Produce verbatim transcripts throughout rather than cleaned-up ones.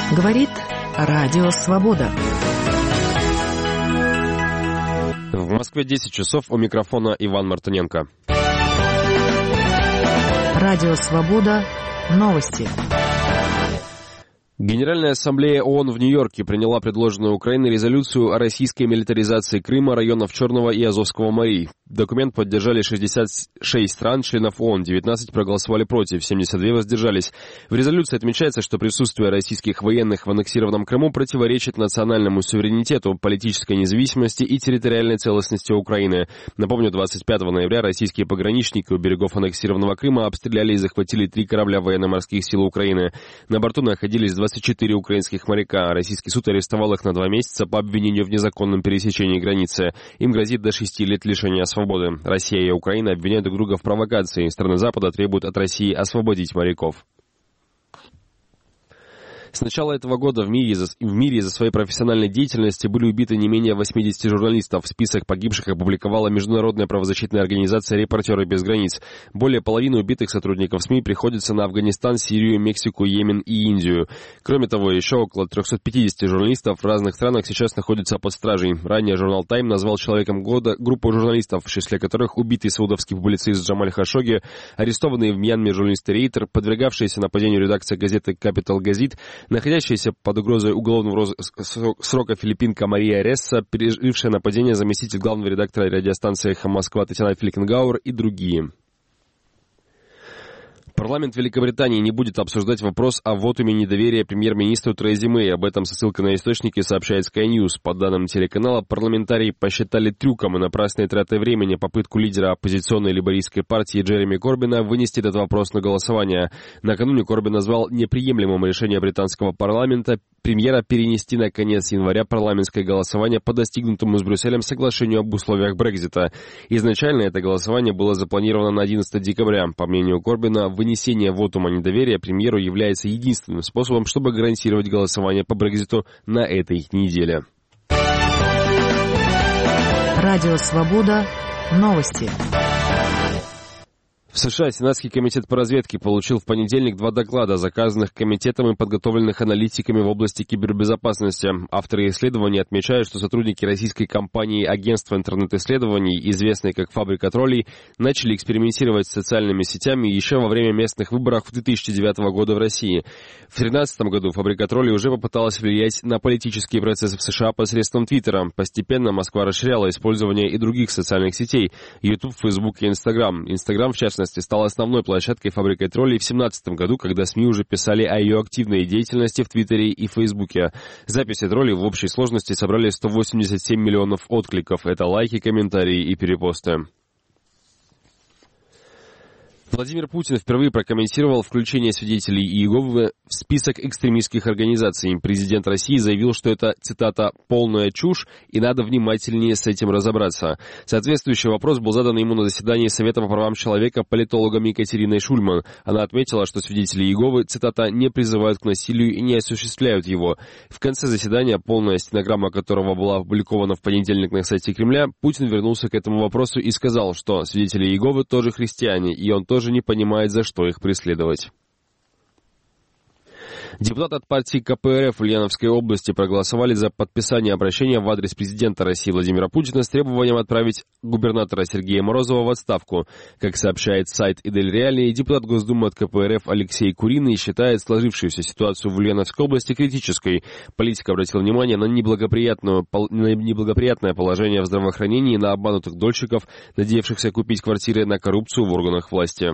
Говорит Радио Свобода. В Москве десять часов, у микрофона Иван Мартыненко. Радио Свобода. Новости. Генеральная ассамблея ООН в Нью-Йорке приняла предложенную Украиной резолюцию о российской милитаризации Крыма, районов Черного и Азовского морей. Документ поддержали шестьдесят шесть стран, членов ООН, девятнадцать проголосовали против, семьдесят два воздержались. В резолюции отмечается, что присутствие российских военных в аннексированном Крыму противоречит национальному суверенитету, политической независимости и территориальной целостности Украины. Напомню, двадцать пятого ноября российские пограничники у берегов аннексированного Крыма обстреляли и захватили три корабля военно-морских сил Украины. На борту находились двадцать четыре украинских моряка. Российский суд арестовал их на два месяца по обвинению в незаконном пересечении границы. Им грозит до шести лет лишения свободы. Россия и Украина обвиняют друг друга в провокации. Страны Запада требуют от России освободить моряков. С начала этого года в мире, в мире из-за своей профессиональной деятельности были убиты не менее восьмидесяти журналистов. Список погибших опубликовала международная правозащитная организация «Репортеры без границ». Более половины убитых сотрудников СМИ приходится на Афганистан, Сирию, Мексику, Йемен и Индию. Кроме того, еще около трехсот пятидесяти журналистов в разных странах сейчас находятся под стражей. Ранее журнал «Тайм» назвал человеком года группу журналистов, в числе которых убитый саудовский публицист Джамаль Хашогги, арестованные в Мьянме журналисты Рейтер, подвергавшиеся нападению редакция газеты «Капитал Газит», находящаяся под угрозой уголовного срока филиппинка Мария Ресса, пережившая нападение заместитель главного редактора радиостанции «Эхо Москва» Татьяна Фелькенгауэр и другие. Парламент Великобритании не будет обсуждать вопрос о вотуме недоверия премьер-министру Терезе Мэй. Об этом со ссылкой на источники сообщает Sky News. По данным телеканала, парламентарии посчитали трюком и напрасной тратой времени попытку лидера оппозиционной лейбористской партии Джереми Корбина вынести этот вопрос на голосование. Накануне Корбин назвал неприемлемым решение британского парламента премьера перенести на конец января парламентское голосование по достигнутому с Брюсселем соглашению об условиях Брексита. Изначально это голосование было запланировано на одиннадцатое декабря. По мнению Корбина, вынесение вотума недоверия премьеру является единственным способом, чтобы гарантировать голосование по Брекситу на этой неделе. Радио Свобода. Новости. В США Сенатский комитет по разведке получил в понедельник два доклада, заказанных комитетом и подготовленных аналитиками в области кибербезопасности. Авторы исследований отмечают, что сотрудники российской компании Агентства интернет-исследований, известной как «Фабрика троллей», начали экспериментировать с социальными сетями еще во время местных выборов две тысячи девятого года в России. В две тысячи тринадцатом году «Фабрика троллей» уже попыталась влиять на политические процессы в США посредством Твиттера. Постепенно Москва расширяла использование и других социальных сетей – YouTube, Facebook и Instagram. Instagram, в частности, стала основной площадкой «Фабрикой троллей» в две тысячи семнадцатом году, когда СМИ уже писали о ее активной деятельности в Твиттере и Фейсбуке. Записи троллей в общей сложности собрали сто восемьдесят семь миллионов откликов. Это лайки, комментарии и перепосты. Владимир Путин впервые прокомментировал включение свидетелей Иеговы в список экстремистских организаций. Президент России заявил, что это, цитата, «полная чушь» и надо внимательнее с этим разобраться. Соответствующий вопрос был задан ему на заседании Совета по правам человека политологом Екатериной Шульман. Она отметила, что свидетели Иеговы, цитата, «не призывают к насилию и не осуществляют его». В конце заседания, полная стенограмма которого была опубликована в понедельник на сайте Кремля, Путин вернулся к этому вопросу и сказал, что свидетели Иеговы тоже христиане, и он тоже не понимает, за что их преследовать. Депутаты от партии ка пэ эр эф в Ульяновской области проголосовали за подписание обращения в адрес президента России Владимира Путина с требованием отправить губернатора Сергея Морозова в отставку. Как сообщает сайт «Идель Реалии», депутат Госдумы от ка пэ эр эф Алексей Куриный считает сложившуюся ситуацию в Ульяновской области критической. Политик обратил внимание на неблагоприятное, на неблагоприятное положение в здравоохранении, на обманутых дольщиков, надеявшихся купить квартиры, на коррупцию в органах власти.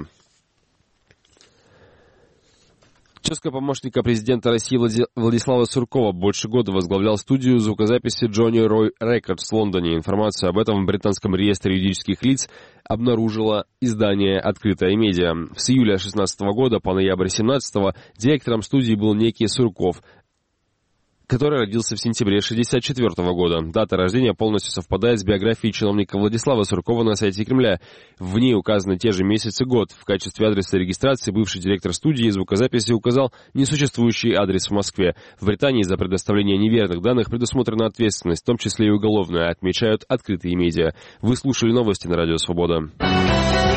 Тезка помощника президента России Владислава Суркова больше года возглавлял студию звукозаписи Johnny Roy Records в Лондоне. Информацию об этом в британском реестре юридических лиц обнаружило издание «Открытая медиа». С июля две тысячи шестнадцатого года по ноябрь две тысячи семнадцатого директором студии был некий Сурков, который родился в сентябре тысяча девятьсот шестьдесят четвёртого года. Дата рождения полностью совпадает с биографией чиновника Владислава Суркова на сайте Кремля. В ней указаны те же месяц и год. В качестве адреса регистрации бывший директор студии звукозаписи указал несуществующий адрес в Москве. В Британии за предоставление неверных данных предусмотрена ответственность, в том числе и уголовная, отмечают открытые медиа. Вы слушали новости на Радио Свобода.